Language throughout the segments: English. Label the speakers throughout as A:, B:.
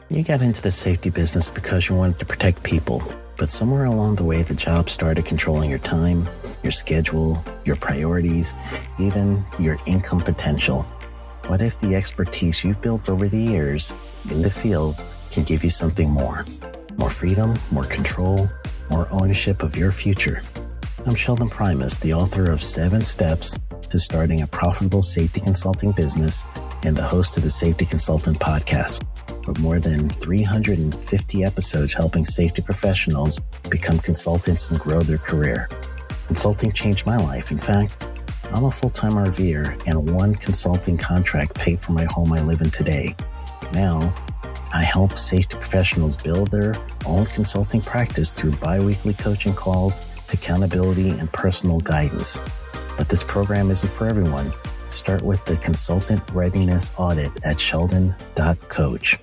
A: You got into the safety business because you wanted to protect people, but somewhere along the way, the job started controlling your time, your schedule, your priorities, even your income potential. What if the expertise you've built over the years in the field can give you something more? More freedom, more control, more ownership of your future. I'm Sheldon Primus, the author of 7 Steps to Starting a Profitable Safety Consulting Business and the host of the Safety Consultant Podcast, with more than 350 episodes helping safety professionals become consultants and grow their career. Consulting changed my life. In fact, I'm a full-time RVer, and one consulting contract paid for my home I live in today. Now, I help safety professionals build their own consulting practice through bi-weekly coaching calls, accountability, and personal guidance. But this program isn't for everyone. Start with the Consultant Readiness Audit at sheldon.coach.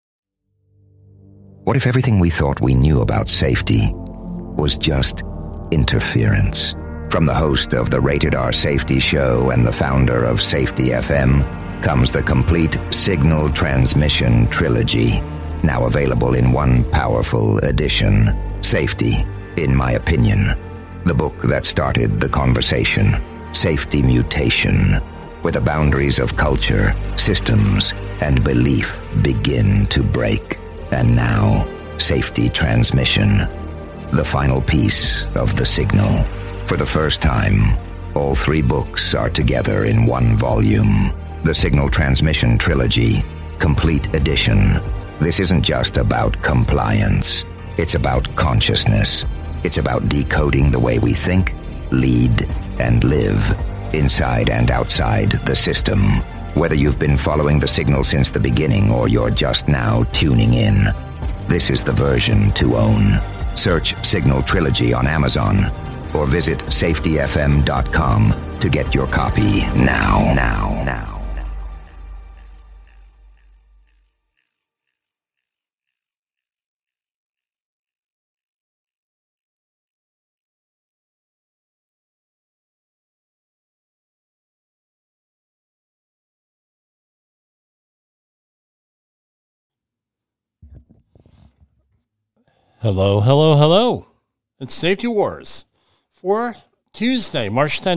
B: What if everything we thought we knew about safety was just interference? From the host of the Rated R Safety Show and the founder of Safety FM comes the complete Signal Transmission Trilogy, now available in one powerful edition. Safety, in my opinion, the book that started the conversation. Safety Mutation, where the boundaries of culture, systems, and belief begin to break. And now, Safety Transmission, the final piece of the signal. For the first time, all 3 books are together in one volume. The Signal Transmission Trilogy, Complete Edition. This isn't just about compliance. It's about consciousness. It's about decoding the way we think, lead, and live, inside and outside the system. Whether you've been following the signal since the beginning or you're just now tuning in, this is the version to own. Search Signal Trilogy on Amazon or visit safetyfm.com to get your copy now.
C: Hello. It's Safety Wars for Tuesday, March 10,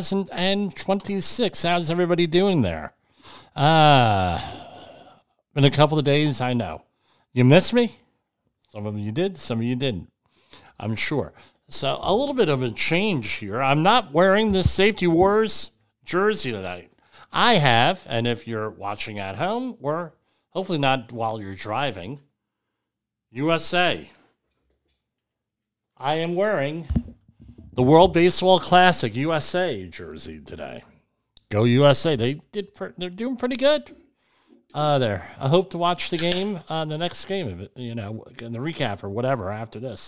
C: 2026. How's everybody doing there? Been a couple of days, I know. You missed me? Some of you did, some of you didn't, I'm sure. So a little bit of a change here. I'm not wearing this Safety Wars jersey tonight. I have, and if you're watching at home, or hopefully not while you're driving, USA. I am wearing the World Baseball Classic USA jersey today. Go USA. They're doing pretty good there. I hope to watch the game, the next game of it, in the recap or whatever after this.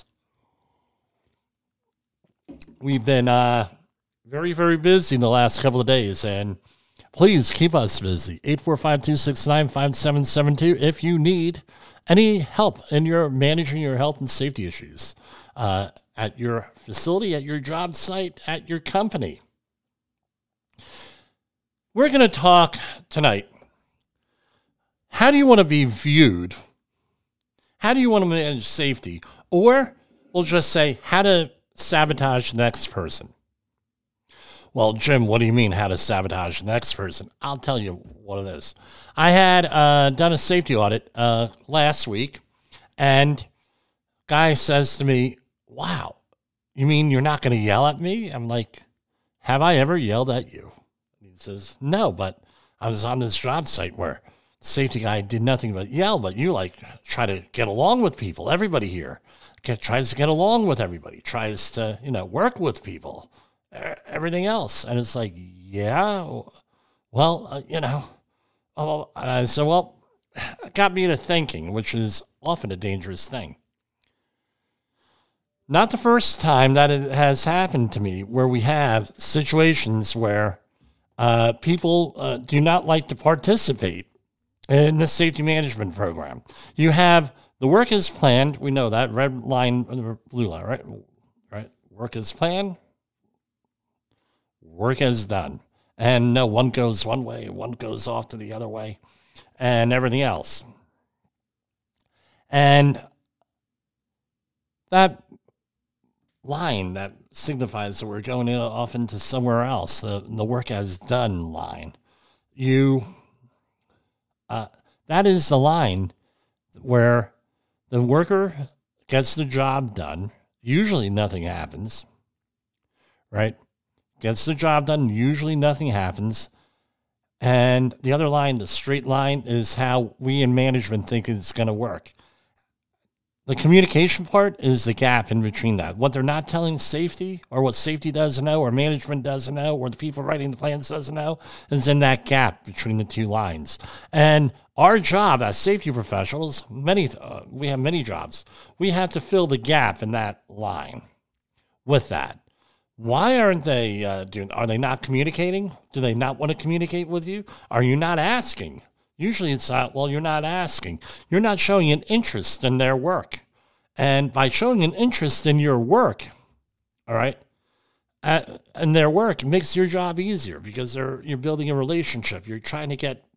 C: We've been very, very busy in the last couple of days, and please keep us busy. 845-269-5772 if you need any help in your managing your health and safety issues at your facility, at your job site, at your company. We're going to talk tonight. How do you want to be viewed? How do you want to manage safety? Or we'll just say how to sabotage the next person. Well, Jim, what do you mean how to sabotage the next person? I'll tell you what it is. I had done a safety audit last week, and guy says to me, wow, you mean you're not going to yell at me? I'm like, have I ever yelled at you? He says, no, but I was on this job site where the safety guy did nothing but yell, but you try to get along with people. Everybody here tries to get along with everybody, tries to, work with people, everything else. And it's like, yeah, well, I said, well, it got me to thinking, which is often a dangerous thing. Not the first time that it has happened to me where we have situations where people do not like to participate in the safety management program. You have the work is planned. We know that red line, blue line, right? Right. Work is planned. Work is done. And no, one goes one way, one goes off to the other way, and everything else. And that line that signifies that we're going off into somewhere else, the work as done line. That is the line where the worker gets the job done. Usually nothing happens, right? Gets the job done. Usually nothing happens. And the other line, the straight line, is how we in management think it's going to work. The communication part is the gap in between that. What they're not telling safety, or what safety doesn't know, or management doesn't know, or the people writing the plans doesn't know, is in that gap between the two lines. And our job as safety professionals, we have many jobs. We have to fill the gap in that line with that. Why aren't they doing? Are they not communicating? Do they not want to communicate with you? Are you not asking? Usually it's well, you're not asking. You're not showing an interest in their work. And by showing an interest in your work, all right, and their work, it makes your job easier because you're building a relationship. You're trying to get,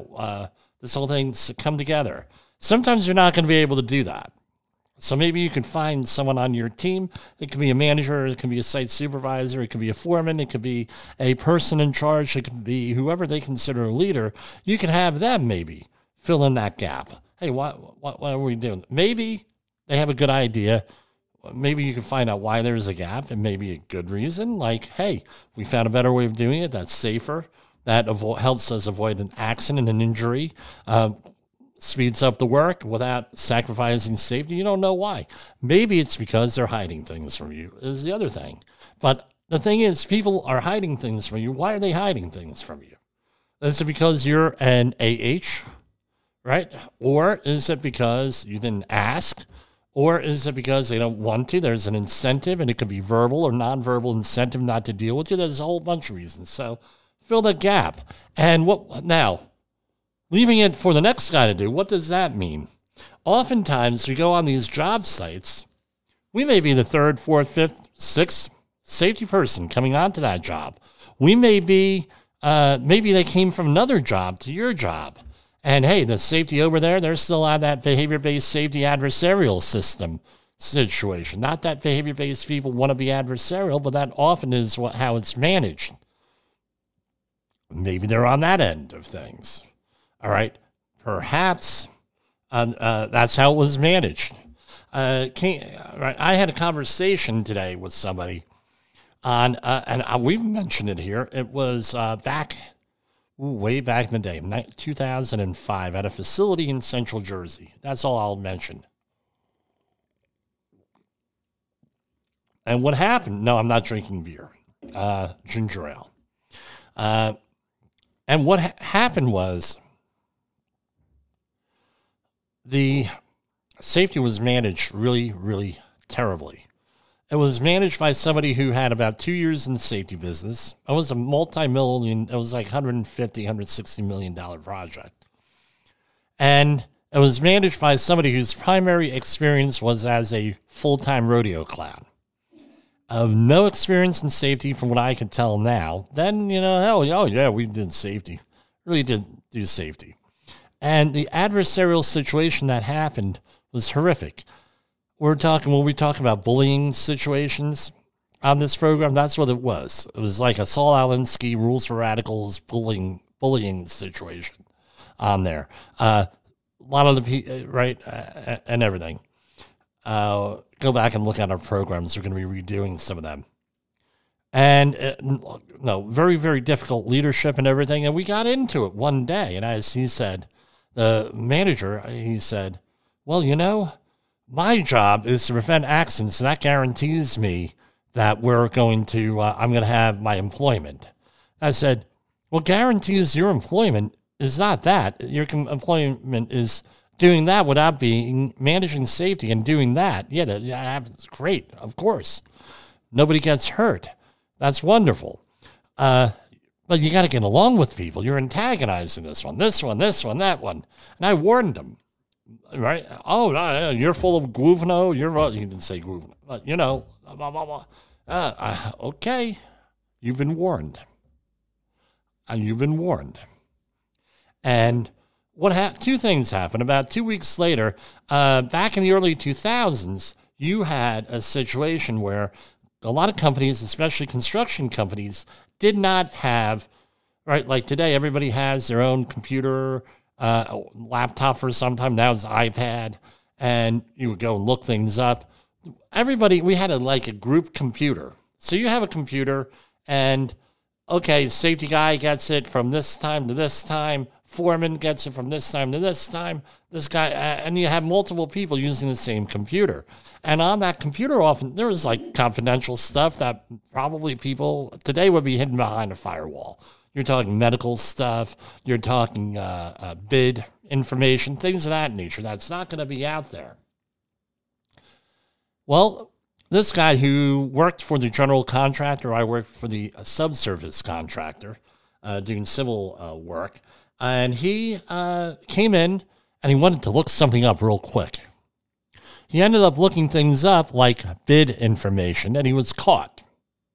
C: this whole thing to come together. Sometimes you're not going to be able to do that. So maybe you can find someone on your team. It can be a manager, it can be a site supervisor, it could be a foreman, it could be a person in charge, it could be whoever they consider a leader. You can have them maybe fill in that gap. Hey, what are we doing? Maybe they have a good idea. Maybe you can find out why there's a gap and maybe a good reason. Like, hey, we found a better way of doing it that's safer, that helps us avoid an accident, an injury, speeds up the work without sacrificing safety. You don't know why. Maybe it's because they're hiding things from you, is the other thing. But the thing is, people are hiding things from you. Why are they hiding things from you? Is it because you're an AH, right? Or is it because you didn't ask? Or is it because they don't want to? There's an incentive, and it could be verbal or nonverbal incentive not to deal with you. There's a whole bunch of reasons. So fill the gap. And what now? Leaving it for the next guy to do, what does that mean? Oftentimes, we go on these job sites, we may be the third, fourth, fifth, sixth safety person coming onto that job. We may be, maybe they came from another job to your job. And hey, the safety over there, they're still on that behavior-based safety adversarial system situation. Not that behavior-based people want to be adversarial, but that often is how it's managed. Maybe they're on that end of things. All right, perhaps that's how it was managed. Right, I had a conversation today with somebody on, and we've mentioned it here. It was way back in the day, 2005, at a facility in Central Jersey. That's all I'll mention. And what happened? No, I'm not drinking beer, ginger ale. And what happened was, the safety was managed really, really terribly. It was managed by somebody who had about 2 years in the safety business. It was a multi-million, it was like $150, $160 million project. And it was managed by somebody whose primary experience was as a full-time rodeo clown. Of no experience in safety from what I can tell now. Then, we did safety. Really did do safety. And the adversarial situation that happened was horrific. When we talk about bullying situations on this program, that's what it was. It was like a Saul Alinsky Rules for Radicals bullying situation on there. A lot of the people, right, and everything. Go back and look at our programs. We're going to be redoing some of them. And very, very difficult leadership and everything. And we got into it one day, and as he said, the manager, he said, well, my job is to prevent accidents, and that guarantees me that I'm going to have my employment. I said, well, guarantees your employment is not that. Your employment is doing that without managing safety and doing that. Yeah, that happens. Great, of course. Nobody gets hurt. That's wonderful. But you got to get along with people. You're antagonizing this one, that one. And I warned them, right? Oh, no, you're full of gluvino. He didn't say gluvino, but, blah, blah, blah. Okay, you've been warned. And Two things happened. About 2 weeks later, back in the early 2000s, you had a situation where a lot of companies, especially construction companies, did not have, right, like today, everybody has their own computer, laptop for some time. Now it's iPad, and you would go and look things up. We had a group computer. So you have a computer, and, okay, safety guy gets it from this time to this time. Foreman gets it from this time to this time. This guy, and you have multiple people using the same computer. And on that computer, often there was confidential stuff that probably people today would be hidden behind a firewall. You're talking medical stuff. You're talking bid information, things of that nature. That's not going to be out there. Well, this guy who worked for the general contractor, I worked for the subsurface contractor doing civil work. And he came in and he wanted to look something up real quick. He ended up looking things up like bid information, and he was caught.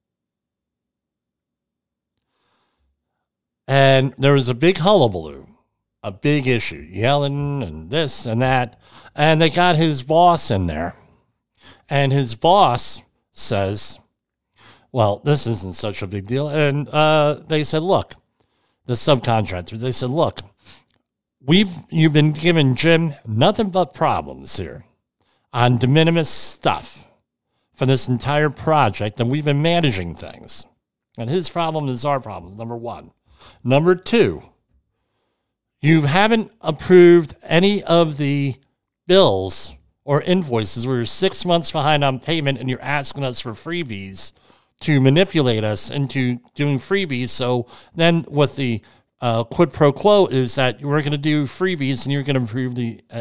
C: And there was a big hullabaloo, a big issue, yelling and this and that. And they got his boss in there. And his boss says, well, this isn't such a big deal. And they said, look, the subcontractor, they said, look, you've been giving Jim nothing but problems here on de minimis stuff for this entire project, and we've been managing things. And his problem is our problem, number one. Number two, you haven't approved any of the bills or invoices where you're 6 months behind on payment and you're asking us for freebies to manipulate us into doing freebies. So then what the quid pro quo is that we're going to do freebies and you're going to approve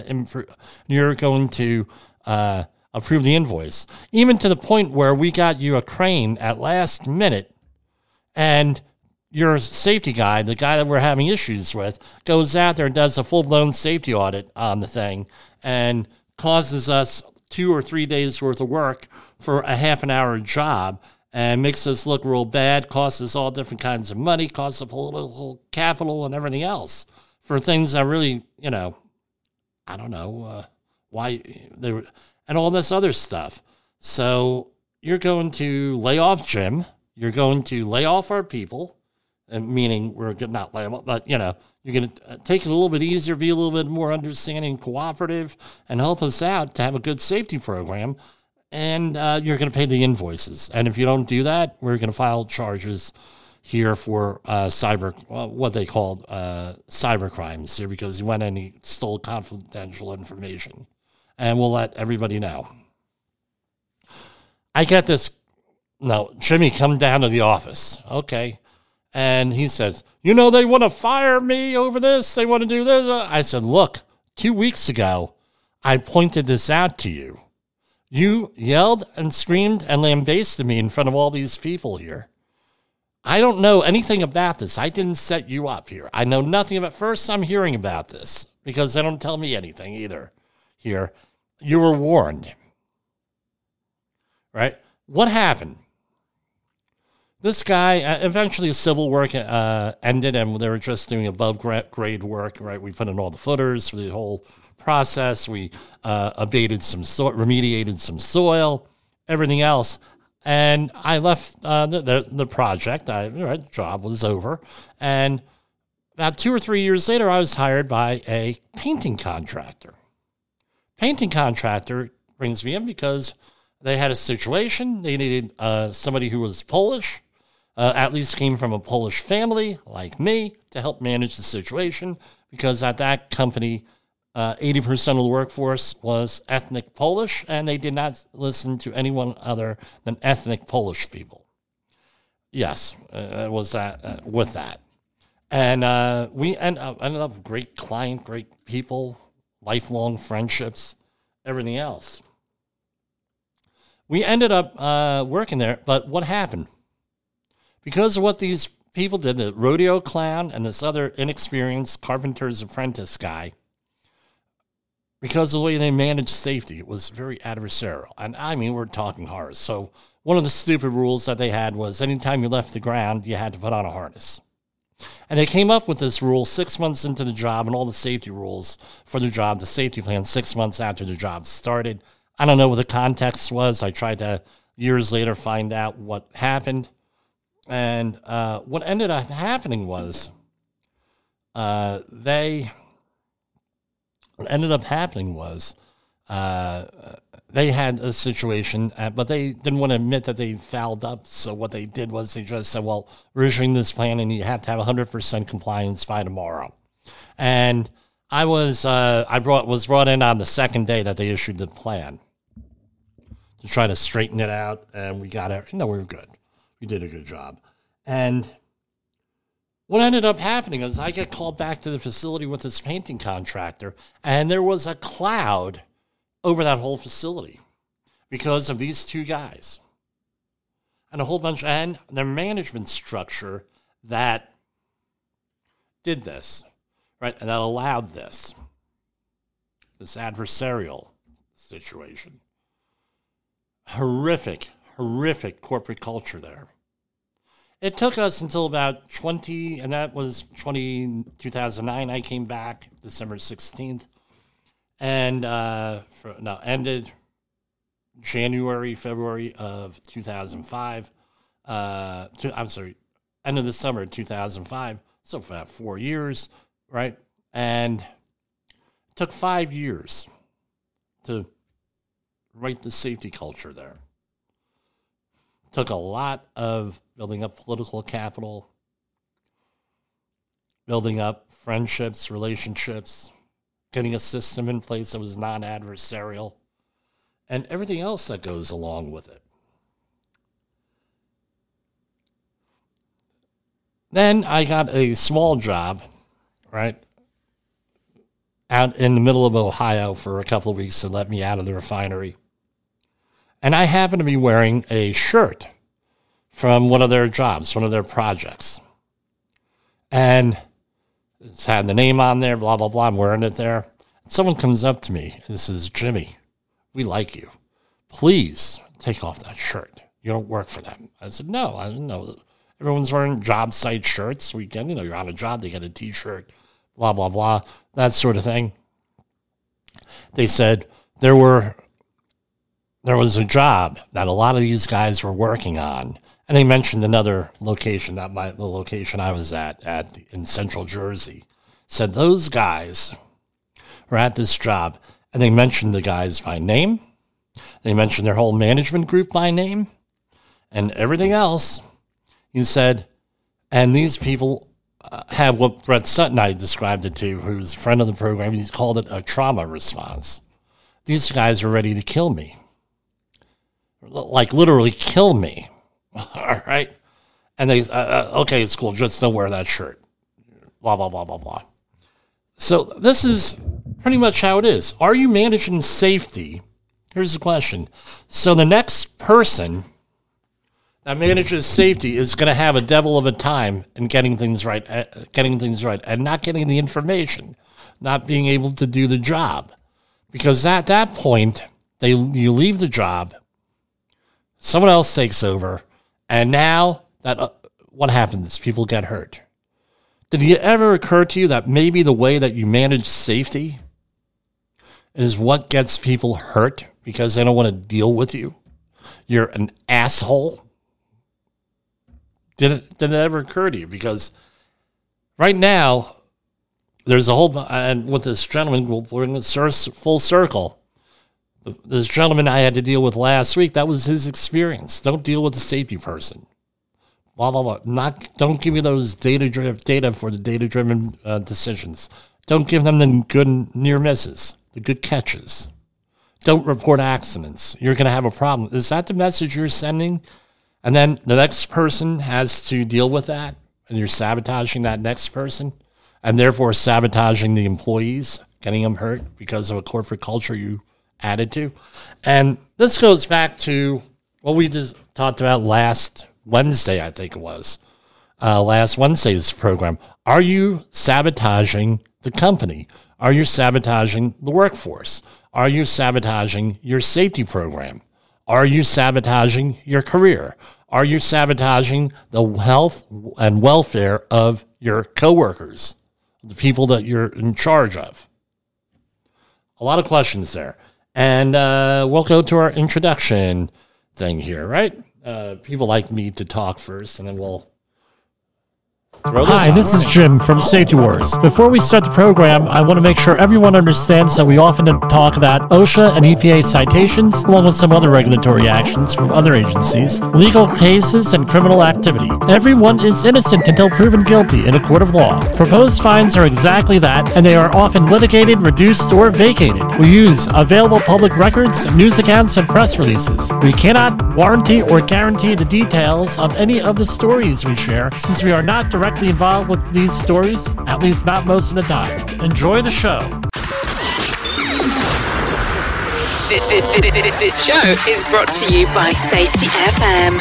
C: approve the invoice. Even to the point where we got you a crane at last minute, and your safety guy, the guy that we're having issues with, goes out there and does a full-blown safety audit on the thing and causes us 2 or 3 days worth of work for a half an hour job, and makes us look real bad, costs us all different kinds of money, costs us political capital and everything else for things that really, I don't know why they were, and all this other stuff. So you're going to lay off Jim. You're going to lay off our people, and meaning we're going to not lay them off, but, you're going to take it a little bit easier, be a little bit more understanding, cooperative, and help us out to have a good safety program. And you're going to pay the invoices. And if you don't do that, we're going to file charges here for what they called cyber crimes here, because you went and you stole confidential information. And we'll let everybody know. I get this, no, Jimmy, come down to the office. Okay. And he says, they want to fire me over this. They want to do this. I said, look, 2 weeks ago, I pointed this out to you. You yelled and screamed and lambasted me in front of all these people here. I don't know anything about this. I didn't set you up here. I know nothing about. First, I'm hearing about this because they don't tell me anything either here. You were warned. Right? What happened? This guy, eventually civil work ended, and they were just doing above grade work, right? We put in all the footers for the whole process. We abated remediated some soil, everything else. And I left the project. Job was over. And about 2 or 3 years later, I was hired by a painting contractor. Painting contractor brings me in because they had a situation. They needed somebody who was Polish, at least came from a Polish family like me, to help manage the situation, because at that company, 80% of the workforce was ethnic Polish, and they did not listen to anyone other than ethnic Polish people. Yes, it was that with that. And we ended up great client, great people, lifelong friendships, everything else. We ended up working there, but what happened? Because of what these people did, the rodeo clown and this other inexperienced carpenter's apprentice guy, because of the way they managed safety, it was very adversarial. And I mean, we're talking horror. So one of the stupid rules that they had was anytime you left the ground, you had to put on a harness. And they came up with this rule 6 months into the job and all the safety rules for the job, the safety plan 6 months after the job started. I don't know what the context was. I tried to, years later, find out what happened. And what ended up happening was they had a situation, but they didn't want to admit that they fouled up. So what they did was they just said, well, we're issuing this plan and you have to have 100% compliance by tomorrow. And I was brought in on the second day that they issued the plan to try to straighten it out. And we got it. No, we were good. We did a good job. And what ended up happening is I get called back to the facility with this painting contractor, and there was a cloud over that whole facility because of these two guys and a whole bunch, and their management structure that did this, right? And that allowed this adversarial situation. Horrific corporate culture there. It took us until about 2009. I came back December 16th. And ended February of 2005. End of the summer of 2005. So for about 4 years, right? And it took 5 years to write the safety culture there. It took a lot of building up political capital, building up friendships, relationships, getting a system in place that was non-adversarial, and everything else that goes along with it. Then I got a small job, right, out in the middle of Ohio for a couple of weeks to let me out of the refinery. And I happened to be wearing a shirt from one of their jobs, one of their projects. And it's had the name on there, blah, blah, blah. I'm wearing it there. Someone comes up to me and says, Jimmy, we like you. Please take off that shirt. You don't work for them. I said, no, I don't know. Everyone's wearing job site shirts. You're on a job, they get a T-shirt, blah, blah, blah, that sort of thing. They said there was a job that a lot of these guys were working on. And they mentioned another location, the location I was in Central Jersey. Said those guys were at this job, and they mentioned the guys by name. They mentioned their whole management group by name, and everything else. He said, and these people have what Brett Sutton I described it to, who's a friend of the program. He called it a trauma response. These guys are ready to kill me, like literally kill me. All right. And they, okay, it's cool. Just don't wear that shirt. Blah, blah, blah, blah, blah. So this is pretty much how it is. Are you managing safety? Here's the question. So the next person that manages safety is going to have a devil of a time in getting things right, and not getting the information, not being able to do the job. Because at that point, you leave the job, someone else takes over, and now that what happens? People get hurt. Did it ever occur to you that maybe the way that you manage safety is what gets people hurt because they don't want to deal with you? You're an asshole. Did it ever occur to you? Because right now, there's a whole, and with this gentleman, we'll bring it full circle. This gentleman I had to deal with last week, that was his experience. Don't deal with the safety person. Blah, blah, blah. Don't give me those data for the data-driven decisions. Don't give them the good near misses, the good catches. Don't report accidents. You're going to have a problem. Is that the message you're sending? And then the next person has to deal with that, and you're sabotaging that next person, and therefore sabotaging the employees, getting them hurt because of a corporate culture you added to. And this goes back to what we just talked about last Wednesday, I think it was. Last Wednesday's program. Are you sabotaging the company? Are you sabotaging the workforce? Are you sabotaging your safety program? Are you sabotaging your career? Are you sabotaging the health and welfare of your coworkers, the people that you're in charge of? A lot of questions there. And we'll go to our introduction thing here, right? People like me to talk first, and then we'll
D: Hi, this is Jim from Safety Wars. Before we start the program, I want to make sure everyone understands that we often talk about OSHA and EPA citations, along with some other regulatory actions from other agencies, legal cases, and criminal activity. Everyone is innocent until proven guilty in a court of law. Proposed fines are exactly that, and they are often litigated, reduced, or vacated. We use available public records, news accounts, and press releases. We cannot warranty or guarantee the details of any of the stories we share, since we are not directly involved with these stories, at least not most of the time. Enjoy the show.
E: This show is brought to you by Safety FM.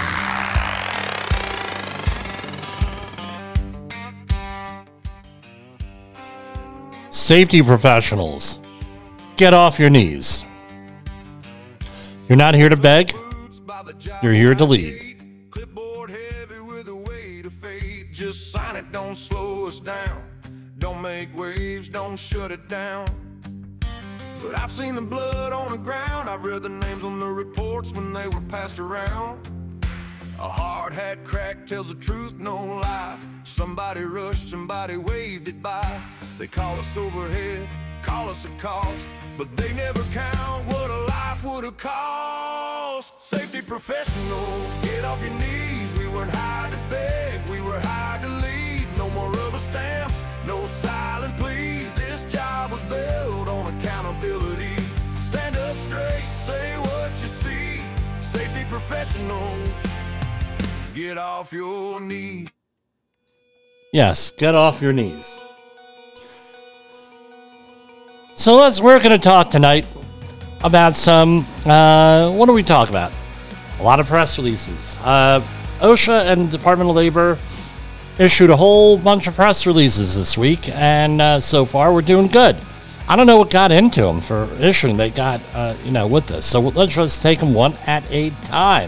C: Safety professionals, get off your knees. You're not here to beg, you're here to lead.
F: Just sign it, don't slow us down. Don't make waves, don't shut it down. But I've seen the blood on the ground. I've read the names on the reports when they were passed around. A hard hat crack tells the truth, no lie. Somebody rushed, somebody waved it by. They call us overhead, call us a cost, but they never count what a life would have cost. Safety professionals, get off your knees. We weren't hired to beg, we were hired to lead. No more rubber stamps, no silent pleas. This job was built on accountability. Stand up straight, say what you see. Safety professionals, get off your knees.
C: Yes, get off your knees. So we're going to talk tonight about some, what do we talk about? A lot of press releases. OSHA and Department of Labor issued a whole bunch of press releases this week, and so far we're doing good. I don't know what got into them for issuing. They got, with this. So let's just take them one at a time.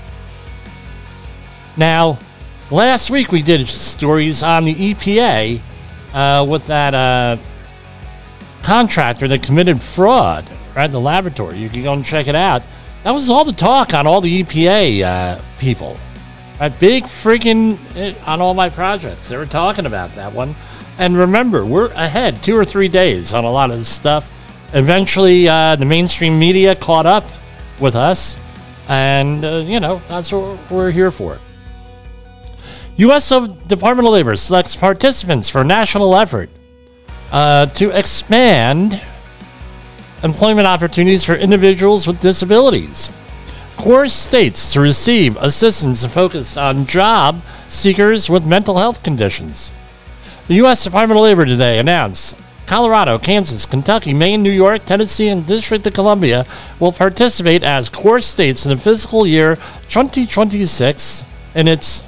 C: Now, last week we did stories on the EPA with that contractor that committed fraud, right? The laboratory. You can go and check it out. That was all the talk on all the EPA people. Right? Big freaking on all my projects. They were talking about that one. And remember, we're ahead 2 or 3 days on a lot of this stuff. Eventually, the mainstream media caught up with us. And, that's what we're here for. U.S. Department of Labor selects participants for a national effort to expand employment opportunities for individuals with disabilities. Core states to receive assistance focused on job seekers with mental health conditions. The U.S. Department of Labor today announced Colorado, Kansas, Kentucky, Maine, New York, Tennessee, and District of Columbia will participate as core states in the fiscal year 2026 in its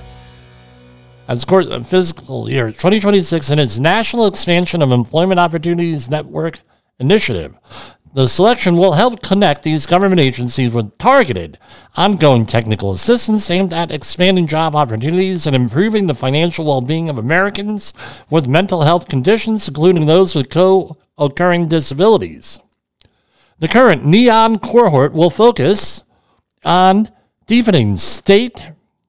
C: fiscal year 2026 in its National Expansion of Employment Opportunities Network initiative. The selection will help connect these government agencies with targeted, ongoing technical assistance aimed at expanding job opportunities and improving the financial well-being of Americans with mental health conditions, including those with co-occurring disabilities. The current NEON cohort will focus on deepening state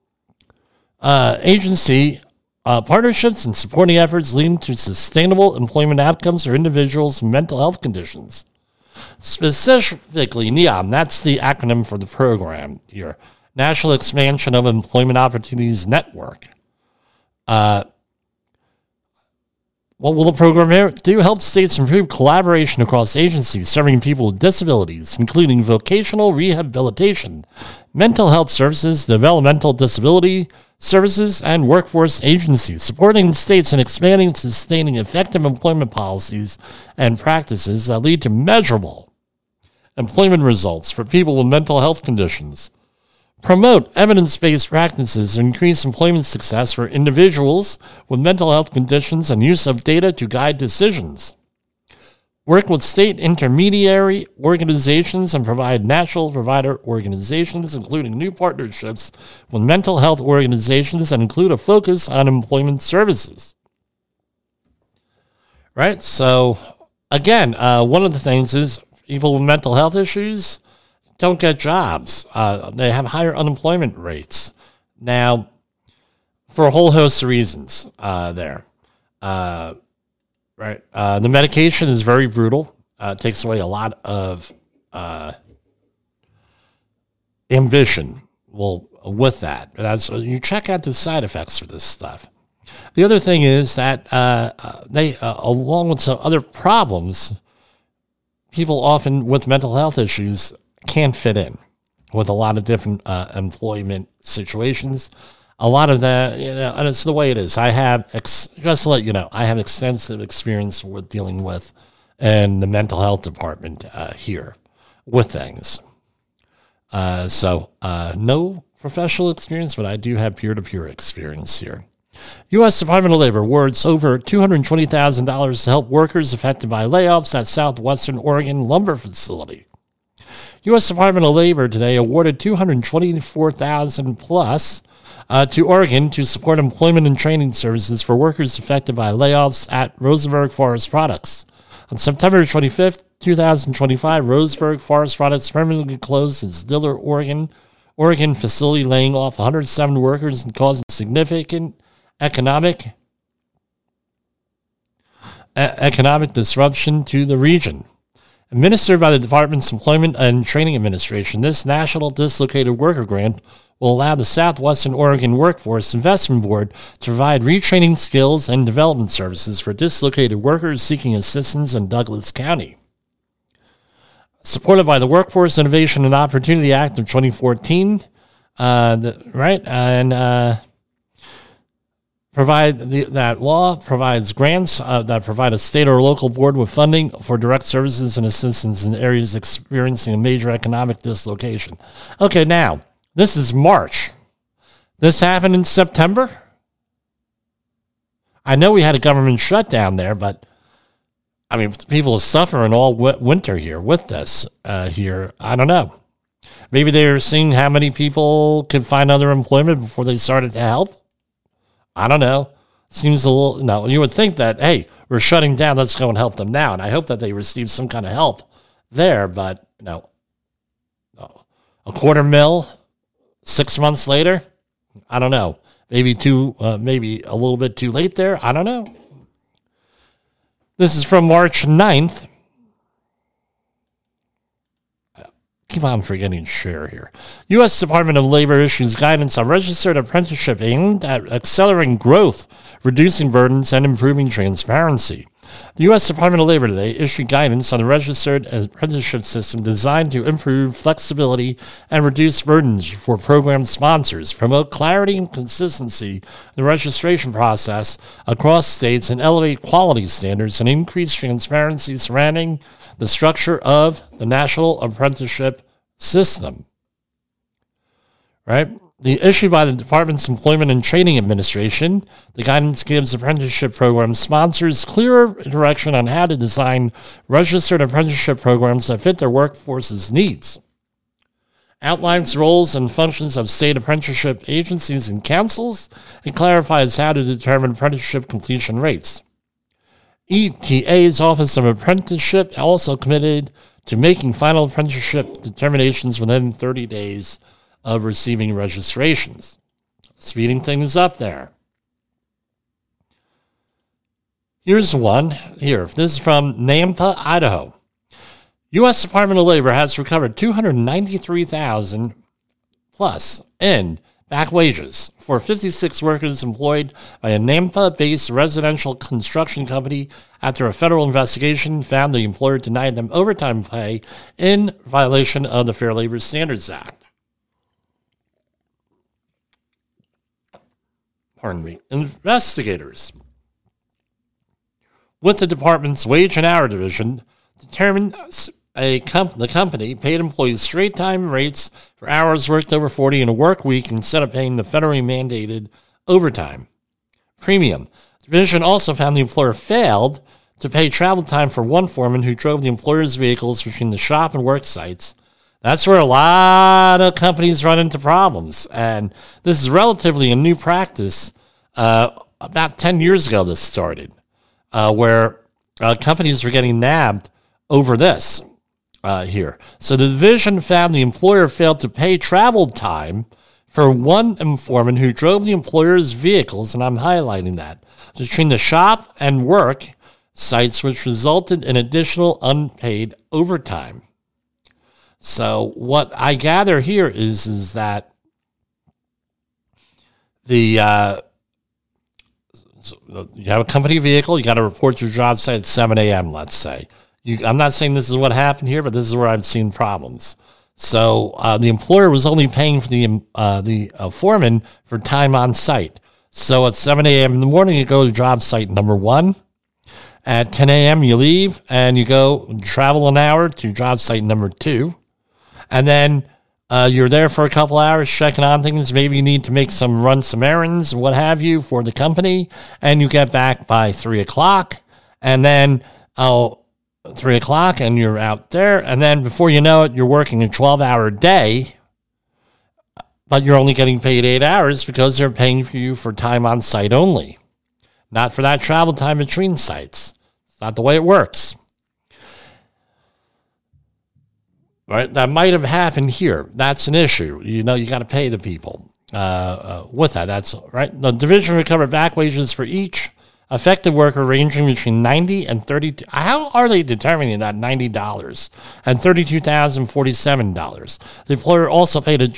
C: agency partnerships and supporting efforts leading to sustainable employment outcomes for individuals with mental health conditions. Specifically, NEOM, that's the acronym for the program here, National Expansion of Employment Opportunities Network. What will the program do? Help states improve collaboration across agencies serving people with disabilities, including vocational rehabilitation, mental health services, developmental disability services, and workforce agencies, supporting states in expanding and sustaining effective employment policies and practices that lead to measurable employment results for people with mental health conditions. Promote evidence-based practices to increase employment success for individuals with mental health conditions and use of data to guide decisions. work with state intermediary organizations and provide national provider organizations, including new partnerships with mental health organizations and include a focus on employment services. Right? So, again, one of the things is people with mental health issues don't get jobs. They have higher unemployment rates. Now, for a whole host of reasons there. Right. The medication is very brutal. It takes away a lot of ambition with that. You check out the side effects for this stuff. The other thing is that they, along with some other problems, people often with mental health issues can't fit in with a lot of different employment situations. A lot of that, and it's the way it is. I have, just to let you know, I have extensive experience with dealing with in the mental health department here with things. So no professional experience, but I do have peer-to-peer experience here. U.S. Department of Labor awards over $220,000 to help workers affected by layoffs at Southwestern Oregon lumber facility. U.S. Department of Labor today awarded $224,000 plus to Oregon to support employment and training services for workers affected by layoffs at Roseburg Forest Products. On September 25th, 2025, Roseburg Forest Products permanently closed its Diller, Oregon facility, laying off 107 workers and causing significant economic disruption to the region. Administered by the Department's Employment and Training Administration, this National Dislocated Worker Grant will allow the Southwestern Oregon Workforce Investment Board to provide retraining skills and development services for dislocated workers seeking assistance in Douglas County. Supported by the Workforce Innovation and Opportunity Act of 2014, that law provides grants that provide a state or local board with funding for direct services and assistance in areas experiencing a major economic dislocation. Okay, now, this is March. This happened in September? I know we had a government shutdown there, but, I mean, people are suffering all winter here with this here. I don't know. Maybe they were seeing how many people could find other employment before they started to help. I don't know. Seems a little, no, you would think that, hey, we're shutting down, let's go and help them now. And I hope that they receive some kind of help there, but no. $250,000, 6 months later, I don't know. Maybe a little bit too late there. I don't know. This is from March 9th. Keep on forgetting to share here. U.S. Department of Labor issues guidance on registered apprenticeship aimed at accelerating growth, reducing burdens, and improving transparency. The U.S. Department of Labor today issued guidance on the registered apprenticeship system designed to improve flexibility and reduce burdens for program sponsors, promote clarity and consistency in the registration process across states, and elevate quality standards and increase transparency surrounding the structure of the National Apprenticeship System. Right? The issue by the Department's Employment and Training Administration, the guidance gives apprenticeship program sponsors clearer direction on how to design registered apprenticeship programs that fit their workforce's needs. Outlines roles and functions of state apprenticeship agencies and councils, and clarifies how to determine apprenticeship completion rates. ETA's Office of Apprenticeship also committed to making final apprenticeship determinations within 30 days of receiving registrations. Speeding things up there. Here's one. Here, this is from Nampa, Idaho. U.S. Department of Labor has recovered $293,000 plus in back wages for 56 workers employed by a Nampa-based residential construction company after a federal investigation found the employer denied them overtime pay in violation of the Fair Labor Standards Act. Investigators with the department's Wage and Hour Division determined the company paid employees straight time rates for hours worked over 40 in a work week instead of paying the federally mandated overtime premium. The division also found the employer failed to pay travel time for one foreman who drove the employer's vehicles between the shop and work sites. That's where a lot of companies run into problems. And this is relatively a new practice. About 10 years ago, this started, where companies were getting nabbed over this here. So the division found the employer failed to pay travel time for one foreman who drove the employer's vehicles, and I'm highlighting that, between the shop and work sites, which resulted in additional unpaid overtime. So what I gather here is that you have a company vehicle, you got to report your job site at 7 a.m., let's say. I'm not saying this is what happened here, but this is where I've seen problems. So the employer was only paying for the foreman for time on site. So at 7 a.m. in the morning, you go to job site number 1. At 10 a.m., you leave, and you go travel an hour to job site number 2. And then you're there for a couple hours checking on things. Maybe you need to run some errands, what have you, for the company. And you get back by 3 o'clock. And then 3 o'clock and you're out there. And then before you know it, you're working a 12-hour day. But you're only getting paid 8 hours because they're paying for you for time on site only. Not for that travel time between sites. It's not the way it works. Right, that might have happened here. That's an issue. You got to pay the people with that. That's right. The division recovered back wages for each affected worker ranging between $90 and $32. How are they determining that $90 and $32,047? The employer also paid a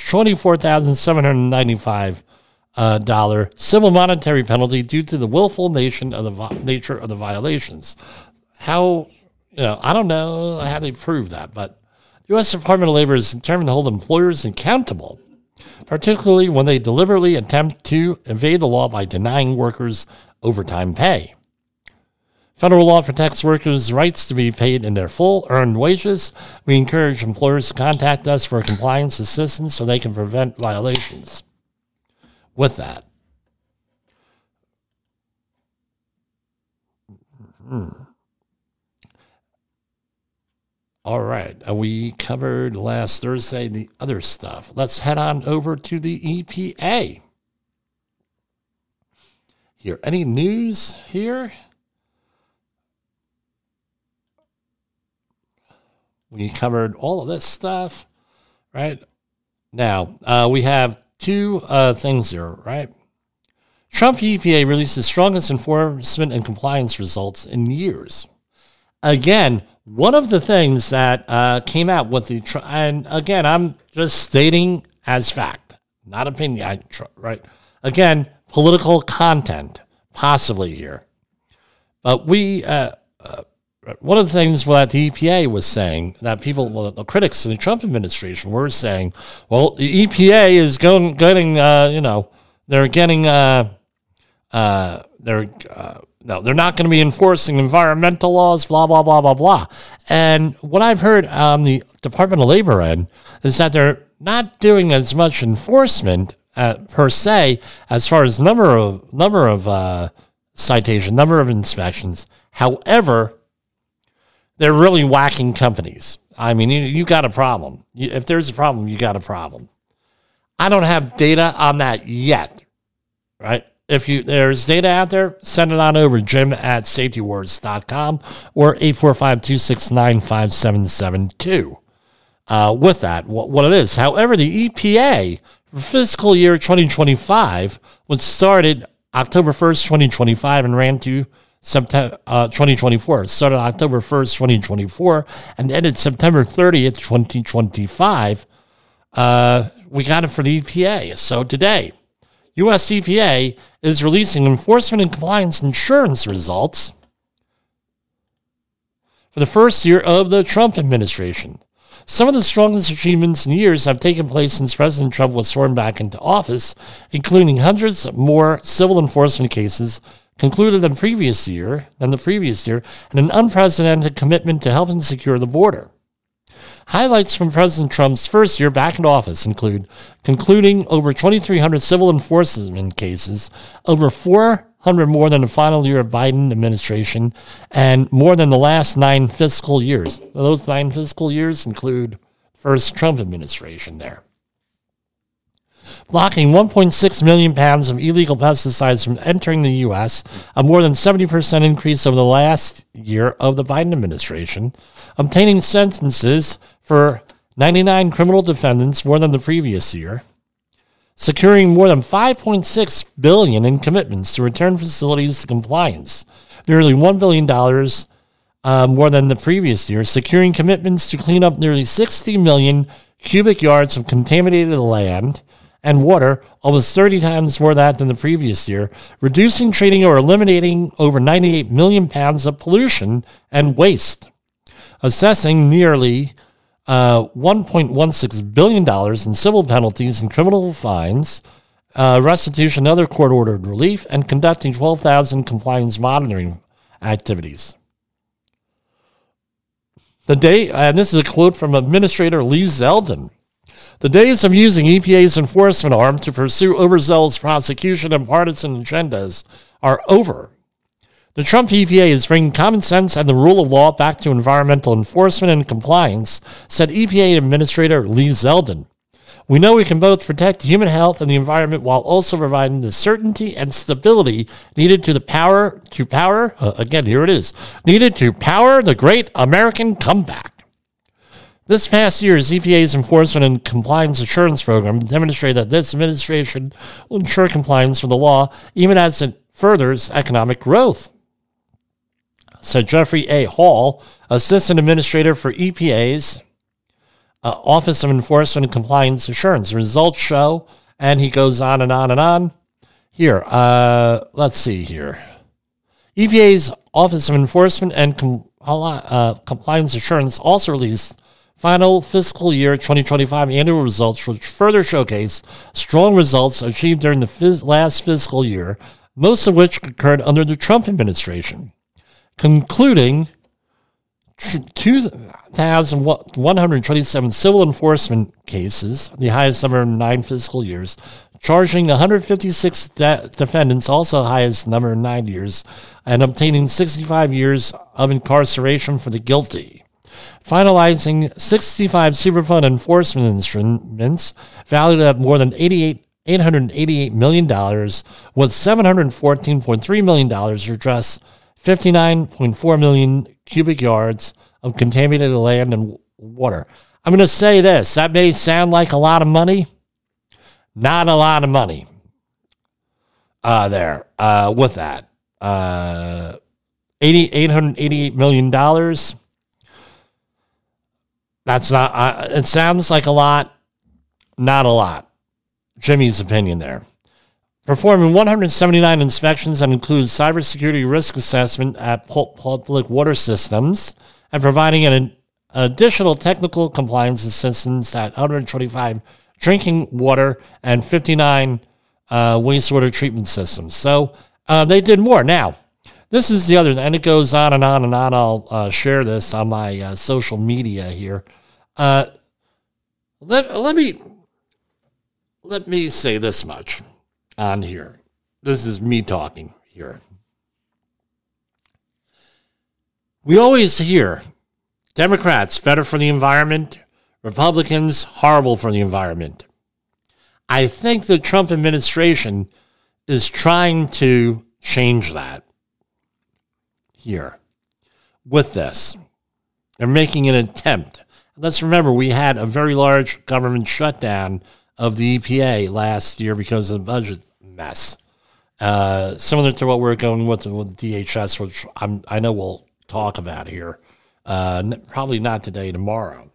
C: $24,795 civil monetary penalty due to the willful nature of the violations. How? I don't know how they prove that, but the U.S. Department of Labor is determined to hold employers accountable, particularly when they deliberately attempt to evade the law by denying workers overtime pay. Federal law protects workers' rights to be paid in their full earned wages. We encourage employers to contact us for compliance assistance so they can prevent violations. With that. All right, we covered last Thursday the other stuff. Let's head on over to the EPA. Here, any news here? We covered all of this stuff, right? Now, we have two things here, right? Trump EPA released the strongest enforcement and compliance results in years. Again, one of the things that came out with and again, I'm just stating as fact, not opinion, right? Again, political content, possibly here. But one of the things that the EPA was saying, that the critics in the Trump administration were saying, well, the EPA is they're not going to be enforcing environmental laws, blah, blah, blah, blah, blah. And what I've heard on the Department of Labor end is that they're not doing as much enforcement per se as far as number of citations, number of inspections. However, they're really whacking companies. I mean, you got a problem. If there's a problem, you got a problem. I don't have data on that yet, right? If there's data out there, send it on over, jim@safetywars.com or 845-269-5772. With that, what it is. However, the EPA for fiscal year 2025, which started October 1st, 2025 and ran to September 2024. It started October 1st, 2024 and ended September 30th, 2025. We got it for the EPA. So today, U.S. EPA is releasing enforcement and compliance insurance results for the first year of the Trump administration. Some of the strongest achievements in years have taken place since President Trump was sworn back into office, including hundreds more civil enforcement cases concluded than the previous year, and an unprecedented commitment to helping secure the border. Highlights from President Trump's first year back in office include concluding over 2,300 civil enforcement cases, over 400
D: more than the final year of Biden administration and more than the last 9 fiscal years. Those 9 fiscal years include first Trump administration there. Blocking 1.6 million pounds of illegal pesticides from entering the U.S., a more than 70% increase over the last year of the Biden administration, obtaining sentences for 99 criminal defendants more than the previous year, securing more than $5.6 billion in commitments to return facilities to compliance, nearly $1 billion more than the previous year, securing commitments to clean up nearly 60 million cubic yards of contaminated land and water, almost 30 times more that than the previous year, reducing, treating, or eliminating over 98 million pounds of pollution and waste, assessing nearly $1.16 billion in civil penalties and criminal fines, restitution, other court-ordered relief, and conducting 12,000 compliance monitoring activities. And this is a quote from Administrator Lee Zeldin. The days of using EPA's enforcement arm to pursue overzealous prosecution and partisan agendas are over. The Trump EPA is bringing common sense and the rule of law back to environmental enforcement and compliance, said EPA Administrator Lee Zeldin. We know we can both protect human health and the environment while also providing the certainty and stability needed needed to power the great American comeback. This past year's EPA's Enforcement and Compliance Assurance Program demonstrated that this administration will ensure compliance with the law even as it furthers economic growth, said Jeffrey A. Hall, Assistant Administrator for EPA's Office of Enforcement and Compliance Assurance. Results show, and he goes on and on and on. Here, let's see here. EPA's Office of Enforcement and Compliance Assurance also released final fiscal year 2025 annual results, which further showcase strong results achieved during the last fiscal year, most of which occurred under the Trump administration, concluding 2,127 civil enforcement cases, the highest number in 9 fiscal years, charging 156 defendants, also the highest number in 9 years, and obtaining 65 years of incarceration for the guilty. Finalizing 65 Superfund enforcement instruments valued at more than $888 million, with $714.3 million to address 59.4 million cubic yards of contaminated land and water. I'm going to say this. That may sound like a lot of money. Not a lot of money there with that. $888 million. That's not, it sounds like a lot, not a lot. Jimmy's opinion there. Performing 179 inspections that include cybersecurity risk assessment at public water systems and providing an additional technical compliance assistance at 125 drinking water and 59 wastewater treatment systems. So they did more. Now, this is the other, and it goes on and on and on. I'll share this on my social media here. Let me say this much on here. This is me talking here. We always hear Democrats better for the environment, Republicans horrible for the environment. I think the Trump administration is trying to change that here with this. They're making an attempt. Let's remember, we had a very large government shutdown of the EPA last year because of the budget mess. Similar to what we're going with DHS, which I know we'll talk about here. Probably not today, tomorrow.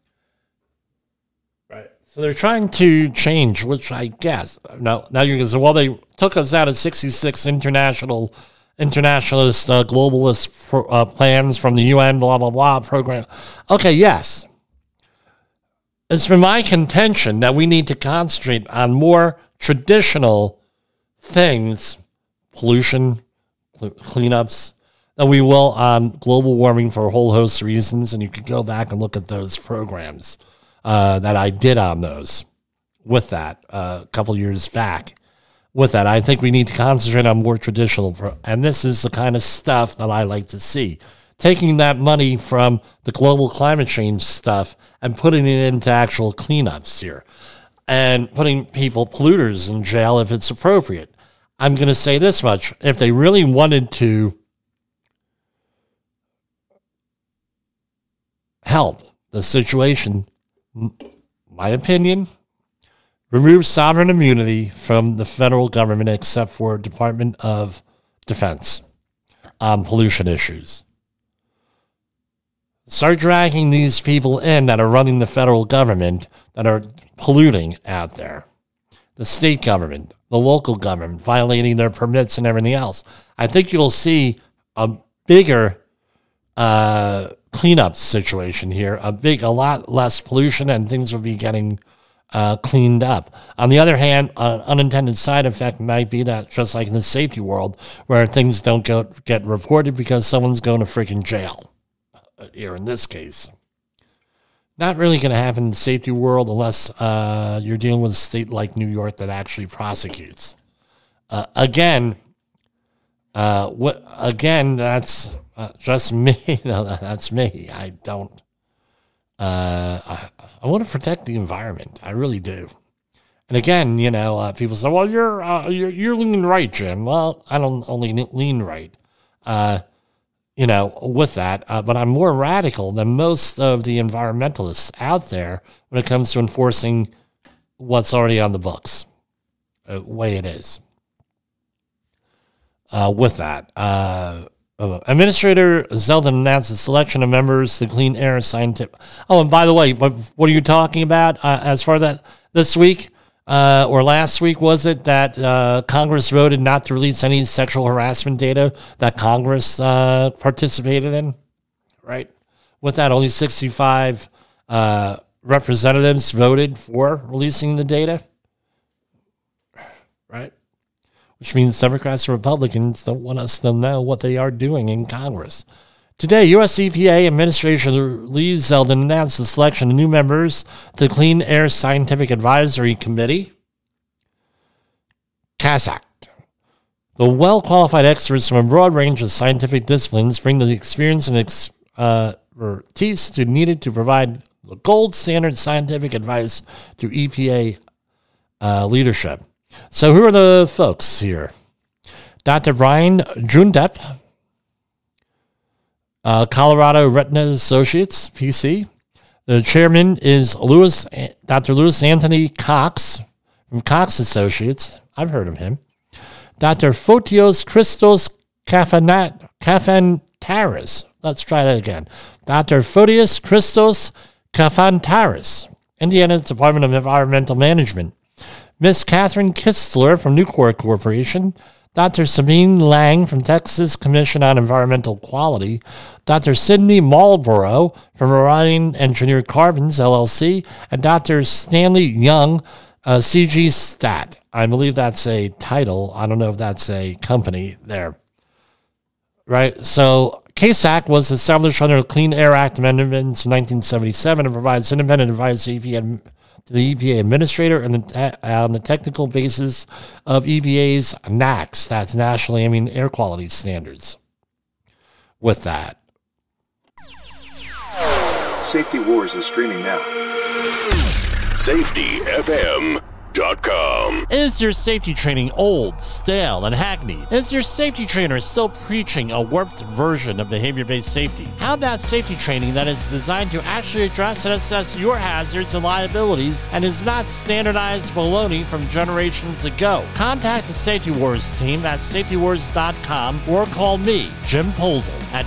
D: Right. So they're trying to change, which I guess. Now you can say, well, they took us out of 66 internationalist, globalist plans from the UN, blah, blah, blah program. Okay, yes. It's been my contention that we need to concentrate on more traditional things, pollution, cleanups, than we will on global warming for a whole host of reasons. And you can go back and look at those programs that I did on those with that a couple years back
C: with that, I think we need to concentrate on more traditional, and this is the kind of stuff that I like to see. Taking that money from the global climate change stuff and putting it into actual cleanups here and putting polluters in jail if it's appropriate. I'm going to say this much. If they really wanted to help the situation, my opinion, remove sovereign immunity from the federal government except for Department of Defense on pollution issues. Start dragging these people in that are running the federal government that are polluting out there. The state government, the local government, violating their permits and everything else. I think you'll see a bigger cleanup situation here, a lot less pollution, and things will be getting cleaned up. On the other hand, an unintended side effect might be that, just like in the safety world, where things don't get reported because someone's going to freaking jail. Here in this case, not really going to happen in the safety world unless you're dealing with a state like New York that actually prosecutes. Again, that's just me. No, that's me. I don't. I want to protect the environment. I really do. And again, people say, "Well, you're leaning right, Jim." Well, I don't only lean right. With that, but I'm more radical than most of the environmentalists out there when it comes to enforcing what's already on the books, the way it is. With that, Administrator Zeldin announced the selection of members to the Clean Air Scientific. Oh, and by the way, what are you talking about as far as that this week? Or last week, was it, that Congress voted not to release any sexual harassment data that Congress participated in, right? With that, only 65 representatives voted for releasing the data, right? Which means Democrats and Republicans don't want us to know what they are doing in Congress. Today, U.S. EPA Administrator Lee Zeldin announced the selection of new members to the Clean Air Scientific Advisory Committee, CASAC. The well-qualified experts from a broad range of scientific disciplines bring the experience and expertise needed to provide the gold standard scientific advice to EPA leadership. So who are the folks here? Dr. Brian Jundep, Colorado Retina Associates, PC. The chairman is Dr. Louis Anthony Cox from Cox Associates. I've heard of him. Dr. Fotios Christos Kafantaris. Let's try that again. Dr. Fotios Christos Kafantaris, Indiana Department of Environmental Management. Miss Catherine Kistler from Nucor Corporation. Dr. Sabine Lang from Texas Commission on Environmental Quality, Dr. Sidney Marlborough from Orion Engineered Carbons, LLC, and Dr. Stanley Young, CG Stat. I believe that's a title. I don't know if that's a company there. Right? So CASAC was established under the Clean Air Act amendments in 1977 and provides independent advice to the EPA administrator and on the technical basis of EPA's NAAQS, that's National Ambient Air Quality Standards. With that,
G: Safety Wars is streaming now.
H: SafetyFM.com.
C: Is your safety training old, stale, and hackneyed? Is your safety trainer still preaching a warped version of behavior-based safety? How about safety training that is designed to actually address and assess your hazards and liabilities and is not standardized baloney from generations ago? Contact the Safety Wars team at safetywars.com or call me, Jim Polzel, at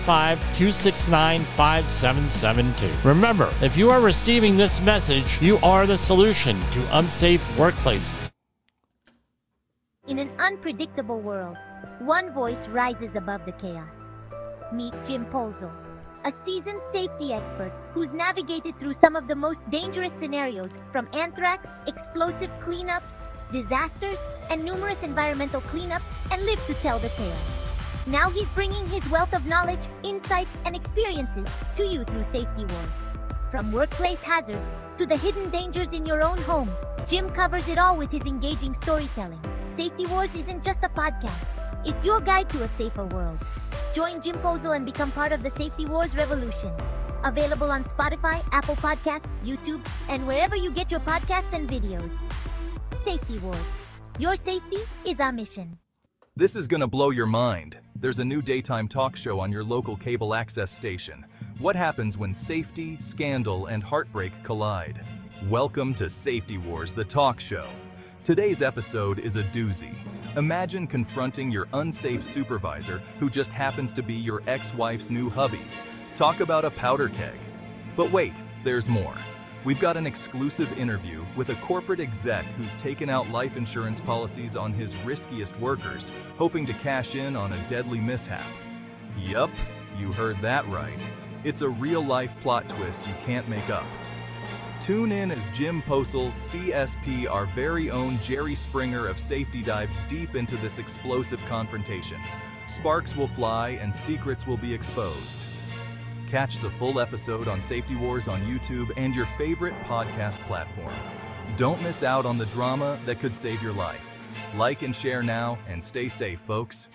C: 845-269-5772. Remember, if you are receiving this message, you are the solution to unsafe workplaces.
I: In an unpredictable world, one voice rises above the chaos. Meet Jim Polzel, a seasoned safety expert who's navigated through some of the most dangerous scenarios, from anthrax, explosive cleanups, disasters, and numerous environmental cleanups, and lived to tell the tale. Now he's bringing his wealth of knowledge, insights, and experiences to you through Safety Wars. From workplace hazards to the hidden dangers in your own home, Jim covers it all with his engaging storytelling. Safety Wars isn't just a podcast. It's your guide to a safer world. Join Jim Pozo and become part of the Safety Wars revolution. Available on Spotify, Apple Podcasts, YouTube, and wherever you get your podcasts and videos. Safety Wars. Your safety is our mission.
H: This is gonna blow your mind. There's a new daytime talk show on your local cable access station. What happens when safety, scandal, and heartbreak collide? Welcome to Safety Wars, the talk show. Today's episode is a doozy. Imagine confronting your unsafe supervisor who just happens to be your ex-wife's new hubby. Talk about a powder keg. But wait, there's more. We've got an exclusive interview with a corporate exec who's taken out life insurance policies on his riskiest workers, hoping to cash in on a deadly mishap. Yup, you heard that right. It's a real-life plot twist you can't make up. Tune in as Jim Pozo, CSP, our very own Jerry Springer of safety, dives deep into this explosive confrontation. Sparks will fly and secrets will be exposed. Catch the full episode on Safety Wars on YouTube and your favorite podcast platform. Don't miss out on the drama that could save your life. Like and share now, and stay safe, folks.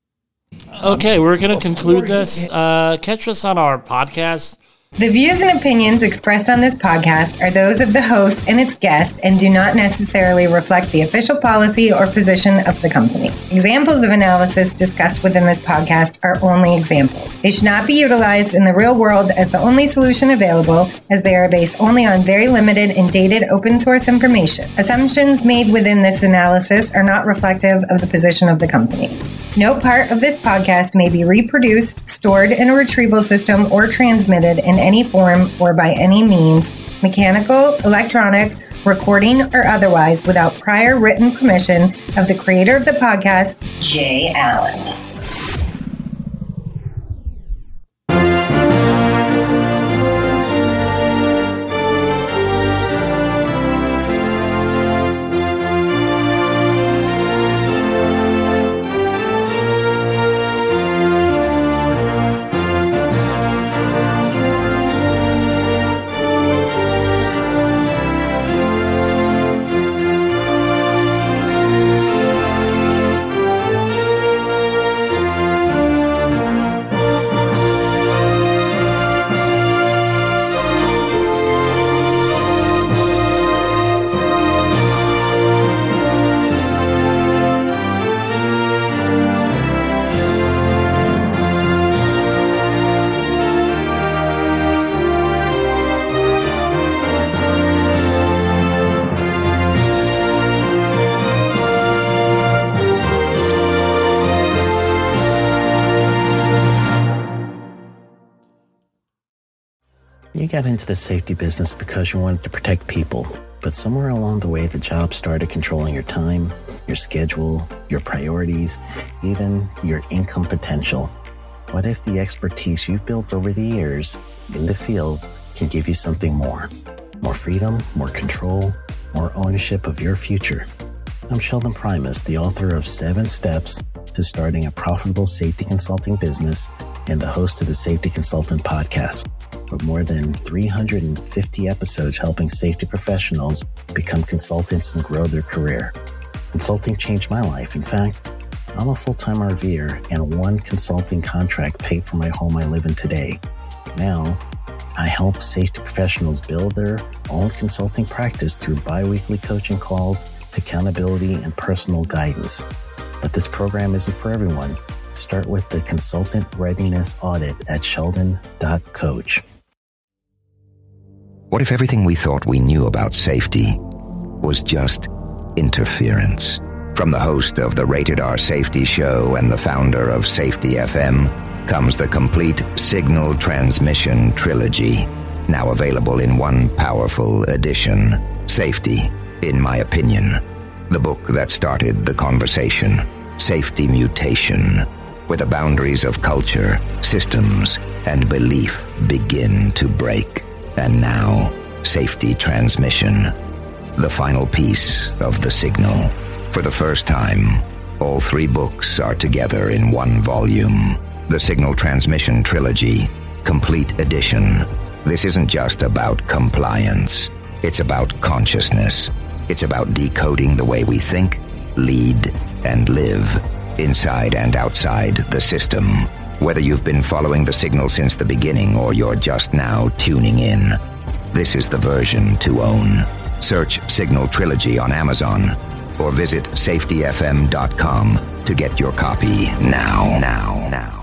D: Okay, we're going to conclude this. Catch us on our podcast.
J: The views and opinions expressed on this podcast are those of the host and its guest and do not necessarily reflect the official policy or position of the company. Examples of analysis discussed within this podcast are only examples. They should not be utilized in the real world as the only solution available, as they are based only on very limited and dated open source information. Assumptions made within this analysis are not reflective of the position of the company. No part of this podcast may be reproduced, stored in a retrieval system, or transmitted in any form or by any means, mechanical, electronic, recording, or otherwise, without prior written permission of the creator of the podcast, Jay Allen.
A: You got into the safety business because you wanted to protect people, but somewhere along the way, the job started controlling your time, your schedule, your priorities, even your income potential. What if the expertise you've built over the years in the field can give you something more? More freedom, more control, more ownership of your future. I'm Sheldon Primus, the author of 7 Steps to Starting a Profitable Safety Consulting Business and the host of the Safety Consultant Podcast, with more than 350 episodes helping safety professionals become consultants and grow their career. Consulting changed my life. In fact, I'm a full-time RVer, and one consulting contract paid for my home I live in today. Now, I help safety professionals build their own consulting practice through bi-weekly coaching calls, accountability, and personal guidance. But this program isn't for everyone. Start with the Consultant Readiness Audit at sheldon.coach.
B: What if everything we thought we knew about safety was just interference? From the host of the Rated R Safety Show and the founder of Safety FM comes the complete Signal Transmission Trilogy, now available in one powerful edition. Safety, in my opinion, the book that started the conversation. Safety Mutation, where the boundaries of culture, systems, and belief begin to break. And now, Safety Transmission, the final piece of the signal. For the first time, all 3 books are together in one volume. The Signal Transmission Trilogy, Complete Edition. This isn't just about compliance. It's about consciousness. It's about decoding the way we think, lead, and live, inside and outside the system. Whether you've been following the signal since the beginning or you're just now tuning in, this is the version to own. Search Signal Trilogy on Amazon or visit safetyfm.com to get your copy now.